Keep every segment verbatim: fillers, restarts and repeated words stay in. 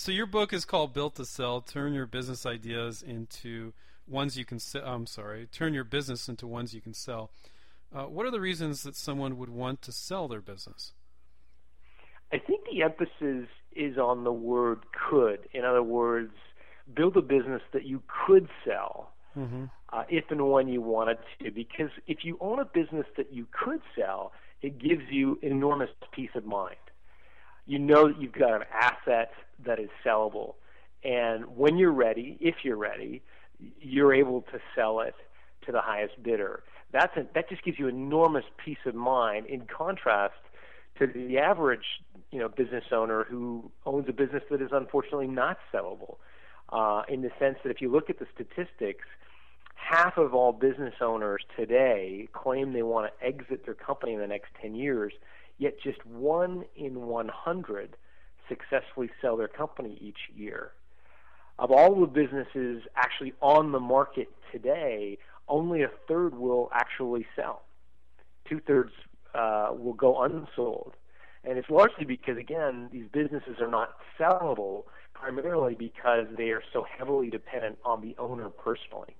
So your book is called Built to Sell. Turn your business ideas into ones you can sell. I'm sorry. Turn your business into ones you can sell. Uh, what are the reasons that someone would want to sell their business? I think the emphasis is on the word could. In other words, build a business that you could sell mm-hmm. uh, if and when you wanted to. Because if you own a business that you could sell, it gives you enormous peace of mind. You know that you've got an asset that is sellable. And when you're ready, if you're ready, you're able to sell it to the highest bidder. That's a, that just gives you enormous peace of mind in contrast to the average, you know, business owner who owns a business that is unfortunately not sellable. Uh, in the sense that if you look at the statistics, half of all business owners today claim they want to exit their company in the next ten years, yet just one in one hundred successfully sell their company each year. Of all the businesses actually on the market today, only a third will actually sell. Two-thirds uh, will go unsold. And it's largely because, again, these businesses are not sellable primarily because they are so heavily dependent on the owner personally.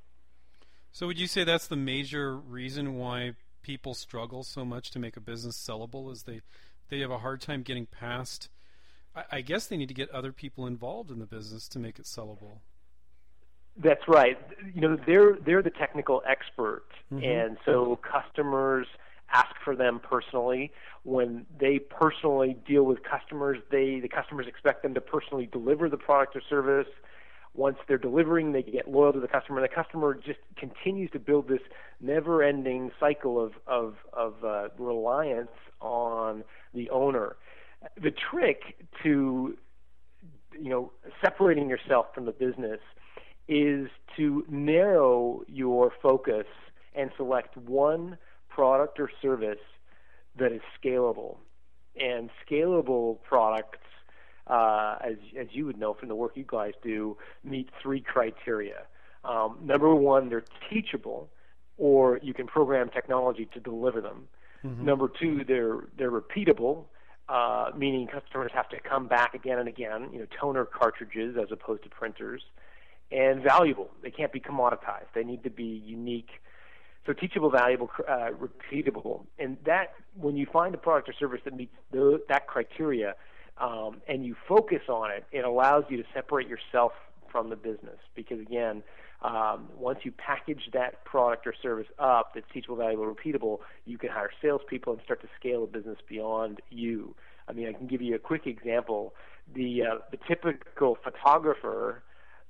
So would you say that's the major reason why people struggle so much to make a business sellable, is they, they have a hard time getting past, I, I guess they need to get other people involved in the business to make it sellable? That's right. You know, they're they're the technical expert, mm-hmm. and so customers ask for them personally. When they personally deal with customers, they the customers expect them to personally deliver the product or service. Once they're delivering, they get loyal to the customer, and the customer just continues to build this never-ending cycle of of, of uh, reliance on the owner. The trick to, you know, separating yourself from the business is to narrow your focus and select one product or service that is scalable. And scalable products, uh, as as you would know from the work you guys do, meet three criteria. Um, number one, they're teachable, or you can program technology to deliver them. Mm-hmm. Number two, they're they're repeatable, uh, meaning customers have to come back again and again. You know, toner cartridges as opposed to printers. And valuable. They can't be commoditized. They need to be unique. So teachable, valuable, uh, repeatable. And that, when you find a product or service that meets the, that criteria, um, and you focus on it, it allows you to separate yourself from the business. Because again, um, once you package that product or service up that's teachable, valuable, repeatable, you can hire salespeople and start to scale a business beyond you. I mean, I can give you a quick example. The uh, the typical photographer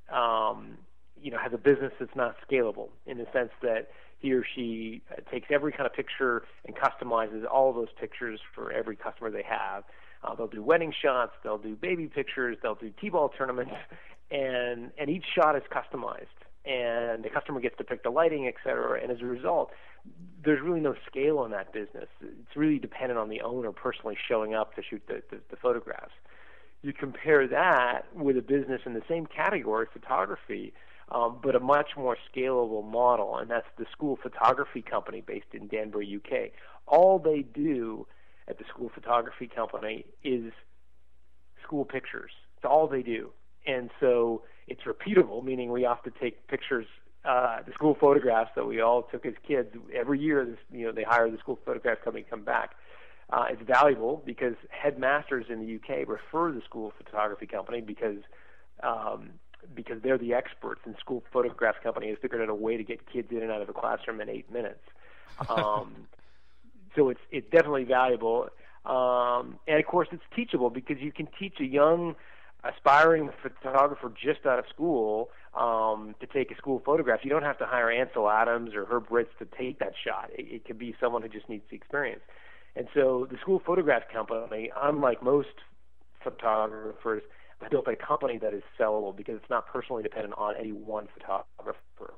Um, you know, has a business that's not scalable in the sense that he or she uh, takes every kind of picture and customizes all of those pictures for every customer they have. Uh, they'll do wedding shots, they'll do baby pictures, they'll do T-ball tournaments, and and each shot is customized, and the customer gets to pick the lighting, et cetera. And as a result, there's really no scale in that business. It's really dependent on the owner personally showing up to shoot the, the, the photographs. You compare that with a business in the same category, photography, um, but a much more scalable model, and that's the School Photography Company based in Danbury, U K. All they do at the School Photography Company is school pictures. It's all they do. And so it's repeatable, meaning we have to take pictures, uh, the school photographs that we all took as kids. Every year, this, you know, they hire the School Photograph Company to come back. Uh, it's valuable because headmasters in the U K refer the School Photography Company because um, because they're the experts, and School Photograph Company has figured out a way to get kids in and out of the classroom in eight minutes. Um, so it's it's definitely valuable, um, and of course it's teachable because you can teach a young aspiring photographer just out of school um, to take a school photograph. You don't have to hire Ansel Adams or Herb Ritz to take that shot. It, it could be someone who just needs the experience. And so the School Photograph Company, unlike most photographers, has built a company that is sellable because it's not personally dependent on any one photographer.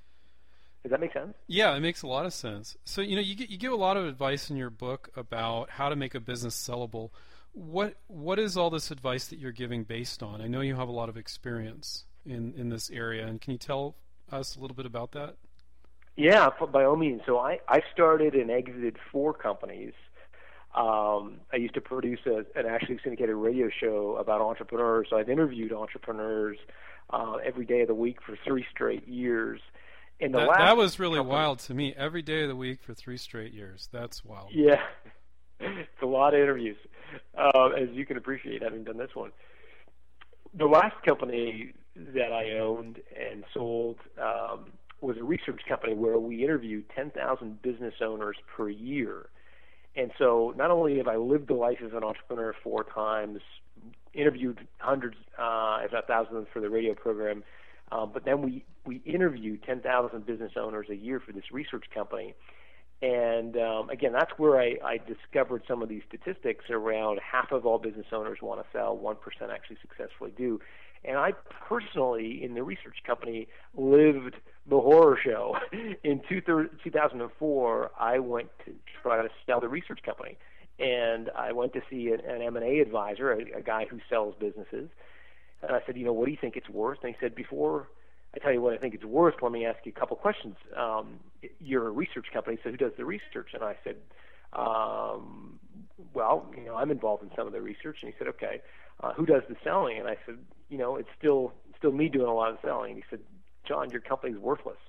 Does that make sense? Yeah, it makes a lot of sense. So, you know, you get, you give a lot of advice in your book about how to make a business sellable. What what is all this advice that you're giving based on? I know you have a lot of experience in, in this area, and can you tell us a little bit about that? Yeah, by all means. So I, I started and exited four companies Um, I used to produce a, an nationally syndicated radio show about entrepreneurs. So I've interviewed entrepreneurs uh, every day of the week for three straight years. And the that, last that was really company, wild to me. Every day of the week for three straight years. That's wild. Yeah, it's a lot of interviews, uh, as you can appreciate, having done this one. The last company that I owned and sold um, was a research company where we interviewed ten thousand business owners per year. And so not only have I lived the life as an entrepreneur four times, interviewed hundreds, uh, if not thousands, for the radio program, uh, but then we, we interviewed ten thousand business owners a year for this research company. And um, again, that's where I, I discovered some of these statistics around half of all business owners want to sell, one percent actually successfully do. And I personally, in the research company, lived the horror show. In two thousand four, I went to try to sell the research company. And I went to see an, an M and A advisor, a, a guy who sells businesses. And I said, you know, what do you think it's worth? And he said, before I tell you what I think it's worth, let me ask you a couple questions. Um, you're a research company, so who does the research? And I said, um, well, you know, I'm involved in some of the research. And he said, okay, uh, who does the selling? And I said, you know, it's still still me doing a lot of selling. And he said, John, your company's worthless.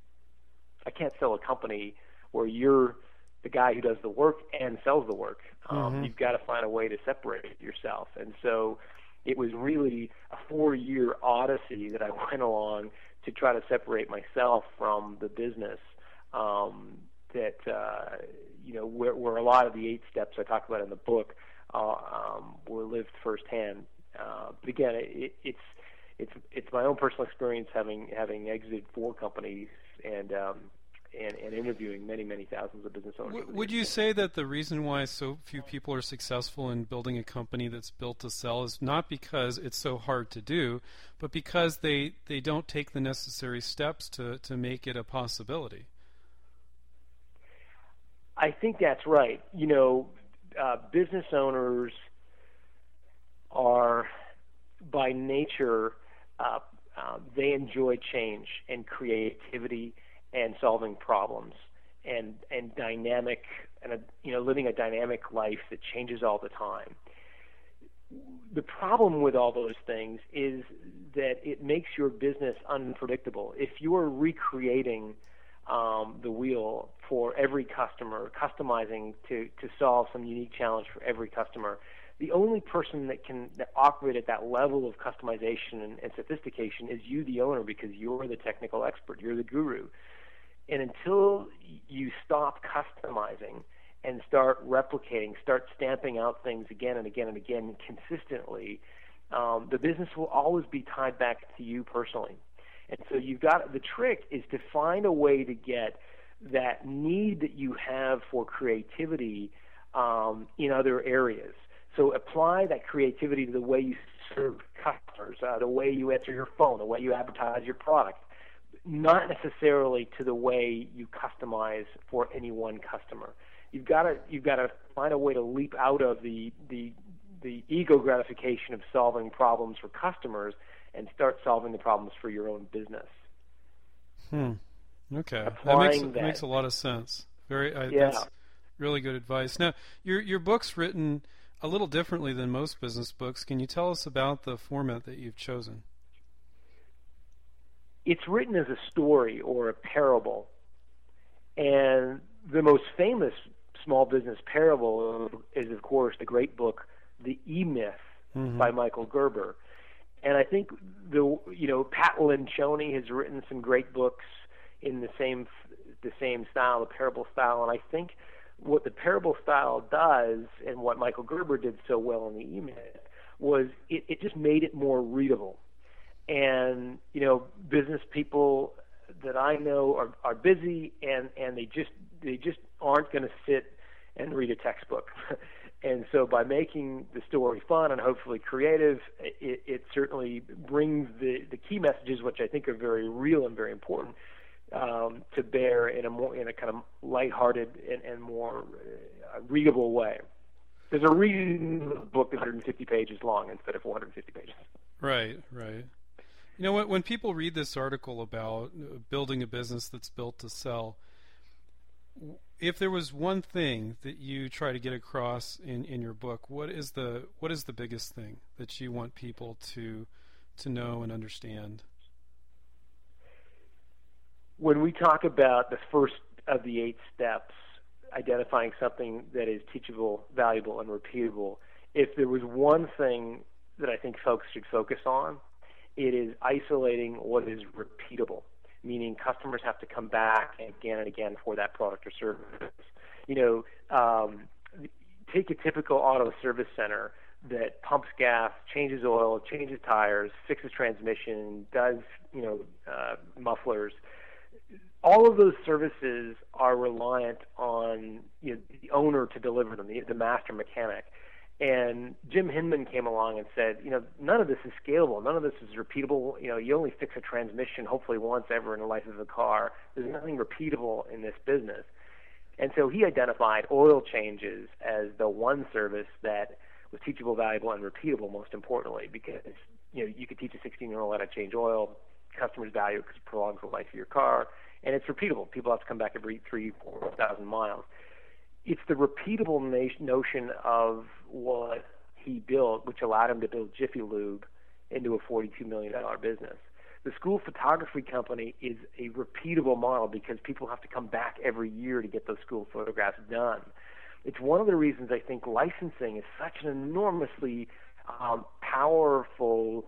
I can't sell a company where you're the guy who does the work and sells the work. Um, mm-hmm. You've got to find a way to separate yourself. And so it was really a four-year odyssey that I went along to try to separate myself from the business. Um, that uh, you know, where, where a lot of the eight steps I talk about in the book uh, um, were lived firsthand. Uh, but again, it, it's it's it's my own personal experience having having exited four companies and. Um, And, and interviewing many, many thousands of business owners. W- would you say that the reason why so few people are successful in building a company that's built to sell is not because it's so hard to do, but because they, they don't take the necessary steps to, to make it a possibility? I think that's right. You know, uh, business owners are, by nature, uh, uh, they enjoy change and creativity and solving problems and and dynamic and a, you know living a dynamic life that changes all the time. The problem with all those things is that it makes your business unpredictable. If you are recreating um, the wheel for every customer, customizing to to solve some unique challenge for every customer, the only person that can that operate at that level of customization and, and sophistication is you, the owner, because you're the technical expert, you're the guru. And until you stop customizing and start replicating, start stamping out things again and again and again consistently, um, the business will always be tied back to you personally. And so you've got the trick is to find a way to get that need that you have for creativity um, in other areas. So apply that creativity to the way you serve customers, uh, the way you answer your phone, the way you advertise your product. Not necessarily to the way you customize for any one customer. You've got to you've got to find a way to leap out of the the the ego gratification of solving problems for customers and start solving the problems for your own business. Hmm. Okay. Applying that makes that. that makes a lot of sense. Very. Uh, yeah. That's really good advice. Now, your your book's written a little differently than most business books. Can you tell us about the format that you've chosen? It's written as a story or a parable, and the most famous small business parable is, of course, the great book, The E-Myth, mm-hmm. by Michael Gerber. And I think the you know Pat Lencioni has written some great books in the same the same style, the parable style. And I think what the parable style does, and what Michael Gerber did so well in the E-Myth, was it, it just made it more readable. And, you know, business people that I know are, are busy and, and they just they just aren't going to sit and read a textbook. And so by making the story fun and hopefully creative, it, it certainly brings the, the key messages, which I think are very real and very important, um, to bear in a more in a kind of lighthearted and, and more uh, readable way. There's a reason the book is one hundred fifty pages long instead of four hundred fifty pages. Right, right. You know, when, when people read this article about building a business that's built to sell, if there was one thing that you try to get across in, in your book, what is the what is the biggest thing that you want people to to know and understand? When we talk about the first of the eight steps, identifying something that is teachable, valuable, and repeatable, if there was one thing that I think folks should focus on, it is isolating what is repeatable, meaning customers have to come back again and again for that product or service. You know, um, take a typical auto service center that pumps gas, changes oil, changes tires, fixes transmission, does, you know, uh, mufflers. All of those services are reliant on, you know, the owner to deliver them, the, the master mechanic. And Jim Hinman came along and said, you know, none of this is scalable. None of this is repeatable. You know, you only fix a transmission hopefully once ever in the life of a car. There's nothing repeatable in this business. And so he identified oil changes as the one service that was teachable, valuable, and repeatable, most importantly, because, you know, you could teach a sixteen-year-old how to change oil. Customers value it because it prolongs the life of your car. And it's repeatable. People have to come back every three, four thousand miles. It's the repeatable na- notion of what he built, which allowed him to build Jiffy Lube into a forty-two million dollars business. The school photography company is a repeatable model because people have to come back every year to get those school photographs done. It's one of the reasons I think licensing is such an enormously um, powerful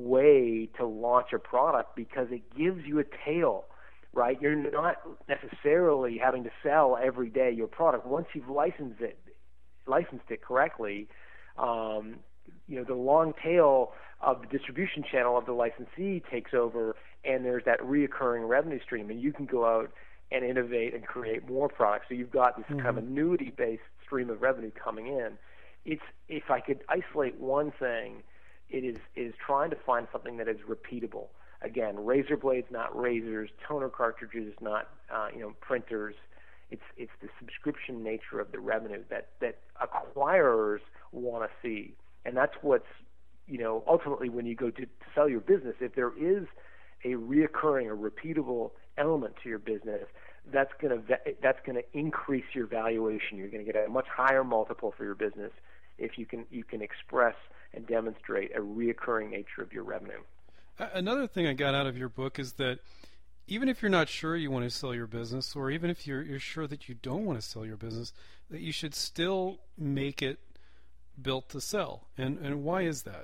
way to launch a product because it gives you a tail. Right, you're not necessarily having to sell every day your product. Once you've licensed it, licensed it correctly, um, you know the long tail of the distribution channel of the licensee takes over, and there's that reoccurring revenue stream, and you can go out and innovate and create more products. So you've got this mm-hmm. kind of annuity-based stream of revenue coming in. It's if I could isolate one thing, it is is trying to find something that is repeatable. Again, razor blades, not razors. Toner cartridges, not uh, you know printers. It's it's the subscription nature of the revenue that that acquirers want to see, and that's what's you know ultimately when you go to, to sell your business. If there is a reoccurring or repeatable element to your business, that's going to that's going to increase your valuation. You're going to get a much higher multiple for your business if you can you can express and demonstrate a reoccurring nature of your revenue. Another thing I got out of your book is that even if you're not sure you want to sell your business, or even if you're, you're sure that you don't want to sell your business, that you should still make it built to sell. And and why is that?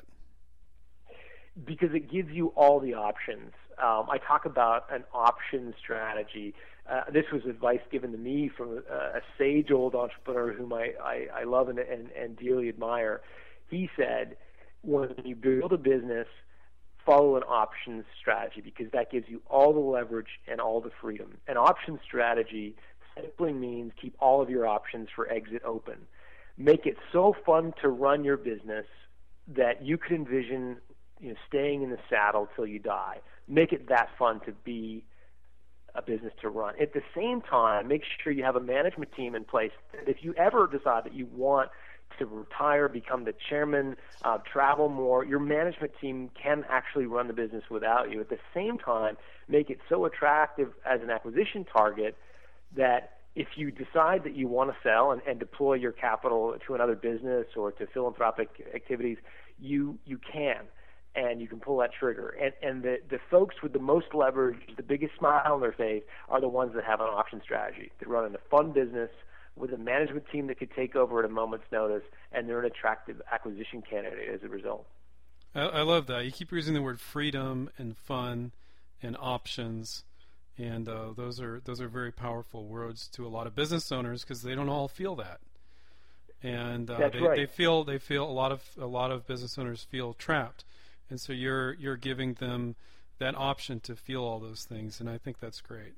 Because it gives you all the options. Um, I talk about an option strategy. Uh, this was advice given to me from a, a sage old entrepreneur whom I, I, I love and, and, and dearly admire. He said, when you build a business, follow an options strategy because that gives you all the leverage and all the freedom. An option strategy simply means keep all of your options for exit open. Make it so fun to run your business that you could envision you know, staying in the saddle till you die. Make it that fun to be a business to run. At the same time, make sure you have a management team in place that if you ever decide that you want to retire, become the chairman, uh, travel more, your management team can actually run the business without you. At the same time, make it so attractive as an acquisition target that if you decide that you want to sell and, and deploy your capital to another business or to philanthropic activities, you you can, and you can pull that trigger. And, and the, the folks with the most leverage, the biggest smile on their face, are the ones that have an option strategy. They're running a fun business with a management team that could take over at a moment's notice, and they're an attractive acquisition candidate as a result. I, I love that. You keep using the word freedom and fun and options, and uh, those are those are very powerful words to a lot of business owners because they don't all feel that, and uh, That's they, right. they feel they feel a lot of a lot of business owners feel trapped, and so you're you're giving them that option to feel all those things, and I think that's great.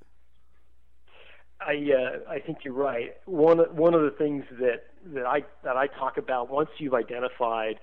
I uh, I think you're right. One one of the things that, that I that I talk about once you've identified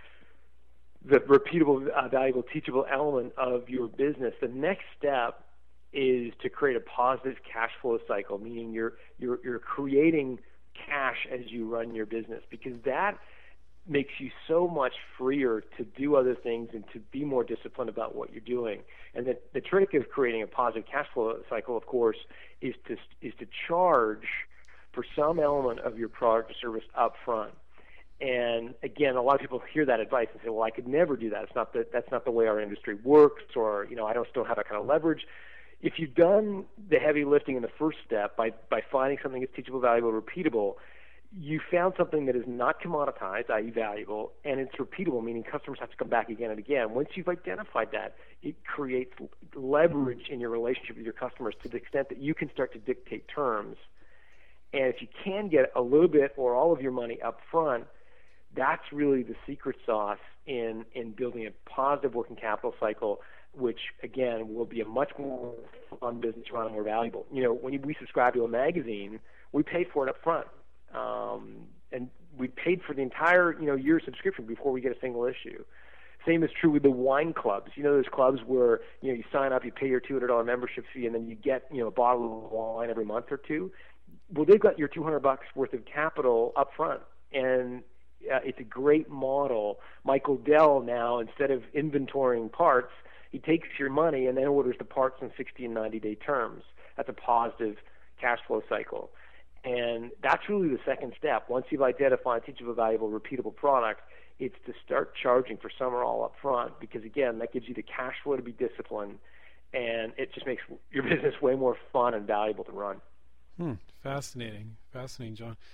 the repeatable, uh, valuable, teachable element of your business, the next step is to create a positive cash flow cycle, meaning you're you're you're creating cash as you run your business, because that makes you so much freer to do other things and to be more disciplined about what you're doing. And the, the trick of creating a positive cash flow cycle, of course, is to is to charge for some element of your product or service up front. And again, a lot of people hear that advice and say, well, I could never do that. It's not the, that's not the way our industry works, or, you know, I don't still have that kind of leverage. If you've done the heavy lifting in the first step by, by finding something that's teachable, valuable, repeatable, you found something that is not commoditized, that is valuable, and it's repeatable, meaning customers have to come back again and again. Once you've identified that, it creates leverage in your relationship with your customers to the extent that you can start to dictate terms. And if you can get a little bit or all of your money up front, that's really the secret sauce in, in building a positive working capital cycle, which, again, will be a much more fun business run and more valuable. You know, when we subscribe to a magazine, we pay for it up front. Um, and we paid for the entire, you know, year subscription before we get a single issue. Same is true with the wine clubs. You know, those clubs where, you know, you sign up, you pay your two hundred dollars membership fee, and then you get, you know, a bottle of wine every month or two. Well, they've got your two hundred bucks worth of capital up front, and uh, it's a great model. Michael Dell now, instead of inventorying parts, he takes your money and then orders the parts in sixty and ninety day terms. That's a positive cash flow cycle. And that's really the second step. Once you've identified a teachable, valuable, repeatable product, it's to start charging for some or all up front, because, again, that gives you the cash flow to be disciplined, and it just makes your business way more fun and valuable to run. Hmm. Fascinating. Fascinating, John.